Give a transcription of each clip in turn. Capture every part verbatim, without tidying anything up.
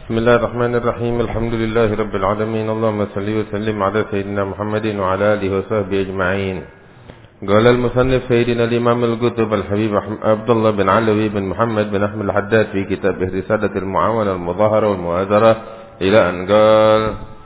بسم الله الرحمن الرحيم. الحمد لله رب العالمين. اللهم صل وسلم على سيدنا محمد وعلى آله وصحبه أجمعين. قال المصنف سيدنا الإمام القطب الحبيب عبد الله بن علوي بن محمد بن أحمد الحداد في كتابه رسالة المعاونة المظاهرة والمؤازرة إلى أن قال: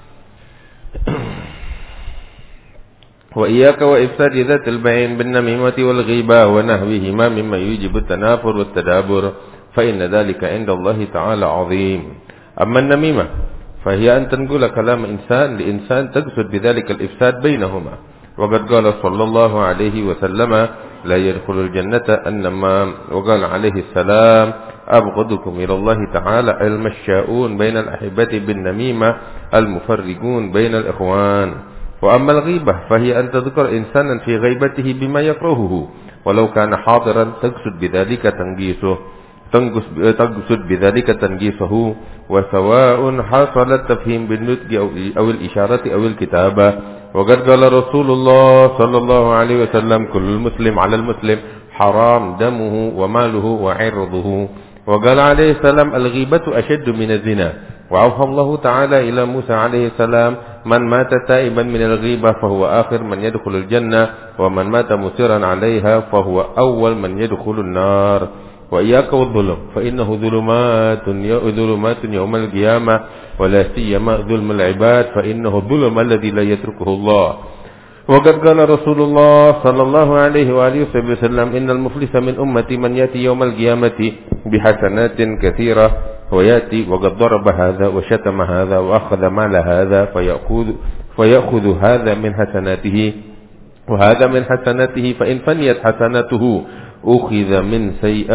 وإياك وإفساد ذات البين بالنميمة والغيبة ونحوهما مما يوجب التنافر والتدابر، فإن ذلك عند الله تعالى عظيم. أما النميمة فهي أن تنقل كلام إنسان لإنسان تقصد بذلك الإفساد بينهما، وقد قال صلى الله عليه وسلم: لا يدخل الجنة النمام. وقال عليه السلام: أبغضكم إلى الله تعالى المشاؤون بين الأحبة بالنميمة المفرقون بين الإخوان. وأما الغيبة فهي أن تذكر إنسانا في غيبته بما يكرهه ولو كان حاضرا، تقصد بذلك تنقيسه تقصد بذلك تنقيصه، وسواء حصل التفهيم بالنطق أو الإشارة أو الكتابة. وقد قال رسول الله صلى الله عليه وسلم: كل المسلم على المسلم حرام دمه وماله وعرضه. وقال عليه السلام: الغيبة أشد من الزنا. وأوحى الله تعالى إلى موسى عليه السلام: من مات تائبا من الغيبة فهو آخر من يدخل الجنة، ومن مات مصرا عليها فهو أول من يدخل النار. وإياك والظلم فإنه ظلمات ظلمات يوم القيامة، ولا سيما ظلم العباد فإنه الظلم الذي لا يتركه الله. وقد قال رسول الله صلى الله عليه وآله وسلم: إن المفلس من أمتي من يأتي يوم القيامة بحسنات كثيرة، ويأتي وقد ضرب هذا وشتم هذا وأخذ مال هذا، فيأخذ, فيأخذ هذا من حسناته وهذا من حسناته، فإن فنيت حسناته أخذ من سيئة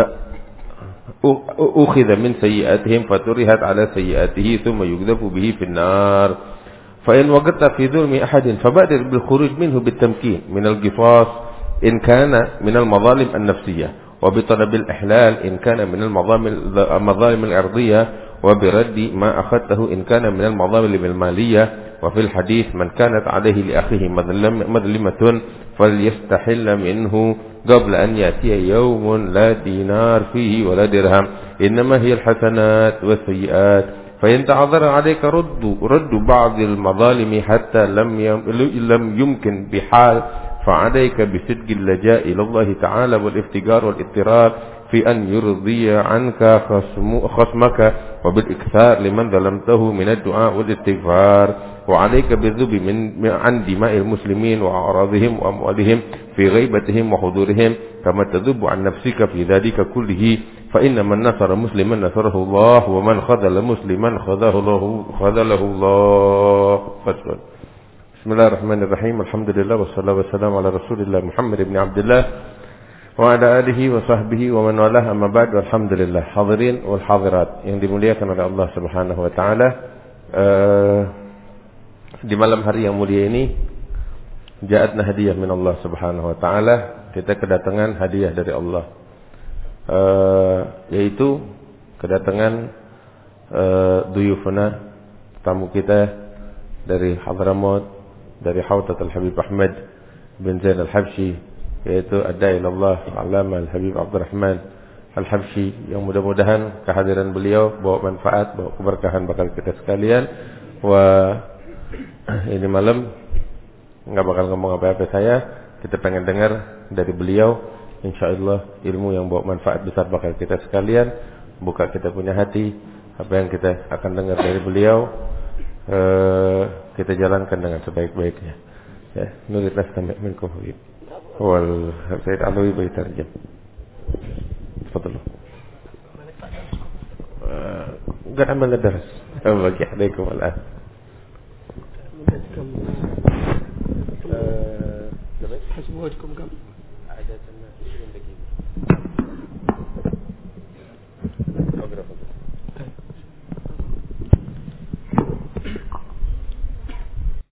أخذ من سيئاتهم فترهت على سيئاته ثم يقذف به في النار. فإن وقعت في ظلم أحد فبادر بالخروج منه بالتمكين من القصاص إن كان من المظالم النفسية، وبطلب الإحلال إن كان من المظالم الأرضية، وبرد ما أخذته إن كان من المظالم المالية. وفي الحديث: من كانت عليه لأخيه مظلمة فليستحل منه قبل أن يأتي يوم لا دينار فيه ولا درهم، إنما هي الحسنات والسيئات. فإن تعذر عليك رد, رد بعض المظالم حتى لم لم يمكن بحال، فعليك بصدق اللجاء إلى الله تعالى والافتقار والاضطرار في أن يرضي عنك خصمك، وبالإكثار لمن ظلمته من الدعاء والاستغفار. وعليك بالذب من عن دماء المسلمين وأعراضهم وأموالهم في غيبتهم وحضورهم، كما تذب عن نفسك في ذلك كله، فإن من نصر مسلما نصره الله، ومن خذل مسلما خذله الله. فصل. بسم الله الرحمن الرحيم. الحمد لله والصلاة والسلام على رسول الله محمد بن عبد الله وعلى آله وصحبه ومن والاه. أما بعد. والحمد لله. Hadirin wal hadirat yang dimuliakan oleh Allah Subhanahu wa taala, uh, di malam hari yang mulia ini ja'atna hadiah min Allah Subhanahu wa taala. Kita kedatangan hadiah dari Allah, uh, yaitu kedatangan uh, duyufuna, tamu kita dari Hadramaut, dari Hawtat Al-Habib Ahmad bin Zain Al-Habshi, yaitu Ad-Da'i ilallah Al-Alama Al-Habib Abdurrahman Al-Habshi, yang mudah-mudahan kehadiran beliau bawa manfaat, bawa keberkahan bakal kita sekalian. Wah, ini malam nggak bakal ngomong apa-apa saya, kita pengen dengar dari beliau. InsyaAllah ilmu yang bawa manfaat besar bakal kita sekalian. Buka kita punya hati, apa yang kita akan dengar dari beliau uh, kita jalankan dengan sebaik-baiknya. Ya, nurid nastami' minkum habib. Wal Sayyid Alawi بيترجم. تفضلوا. قد عملنا درس باقي عليكم الآن. حسب وجهكم كم عادة